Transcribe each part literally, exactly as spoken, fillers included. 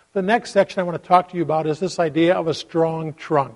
The next section I want to talk to you about is this idea of a strong trunk.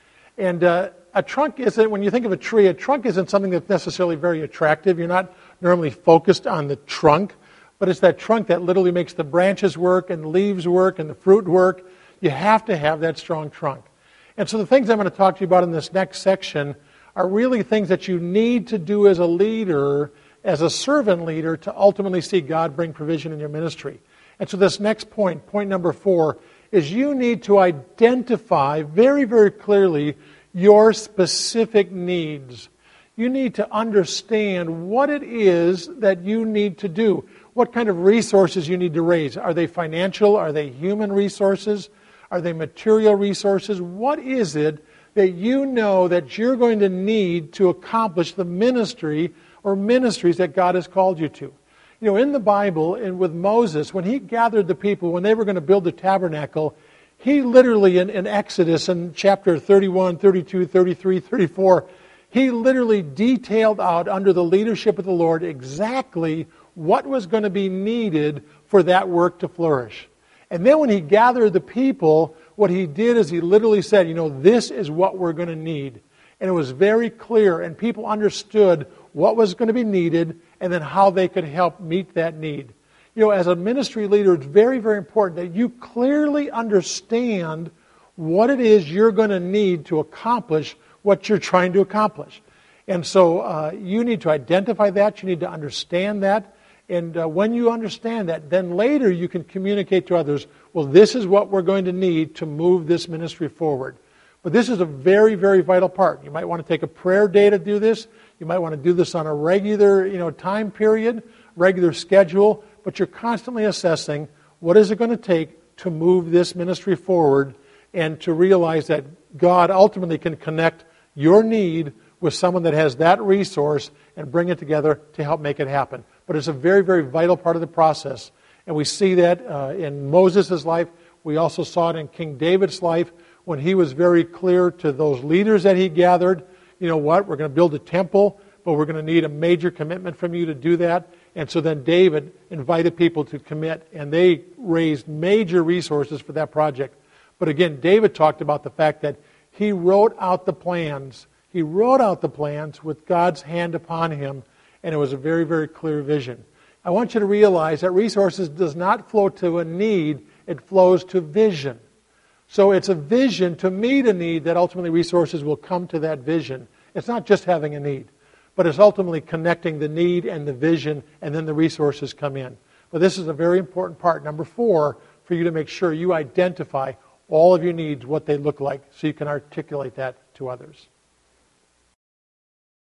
And uh, a trunk isn't, when you think of a tree, a trunk isn't something that's necessarily very attractive. You're not normally focused on the trunk, but it's that trunk that literally makes the branches work and the leaves work and the fruit work. You have to have that strong trunk. And so the things I'm going to talk to you about in this next section are really things that you need to do as a leader, as a servant leader, to ultimately see God bring provision in your ministry. And so this next point, point number four, is you need to identify very, very clearly your specific needs. You need to understand what it is that you need to do, what kind of resources you need to raise. Are they financial? Are they human resources? Are they material resources? What is it that you know that you're going to need to accomplish the ministry or ministries that God has called you to? You know, in the Bible and with Moses, when he gathered the people, when they were going to build the tabernacle, he literally, in, in Exodus, in chapter thirty-one, thirty-two, thirty-three, thirty-four, he literally detailed out under the leadership of the Lord exactly what was going to be needed for that work to flourish. And then when he gathered the people, what he did is he literally said, you know, this is what we're going to need. And it was very clear, and people understood what was going to be needed and then how they could help meet that need. You know, as a ministry leader, it's very, very important that you clearly understand what it is you're going to need to accomplish what you're trying to accomplish. And so uh, you need to identify that, you need to understand that, and uh, when you understand that, then later you can communicate to others, well, this is what we're going to need to move this ministry forward. But this is a very, very vital part. You might want to take a prayer day to do this. You might want to do this on a regular, you know, time period, regular schedule, but you're constantly assessing what is it going to take to move this ministry forward and to realize that God ultimately can connect your need with someone that has that resource and bring it together to help make it happen. But it's a very, very vital part of the process. And we see that uh, in Moses' life. We also saw it in King David's life when he was very clear to those leaders that he gathered, you know what, we're going to build a temple, but we're going to need a major commitment from you to do that. And so then David invited people to commit, and they raised major resources for that project. But again, David talked about the fact that he wrote out the plans. He wrote out the plans with God's hand upon him, and it was a very, very clear vision. I want you to realize that resources does not flow to a need, it flows to vision. So it's a vision to meet a need that ultimately resources will come to that vision. It's not just having a need, but it's ultimately connecting the need and the vision, and then the resources come in. But this is a very important part, number four, for you to make sure you identify all of your needs, what they look like, so you can articulate that to others.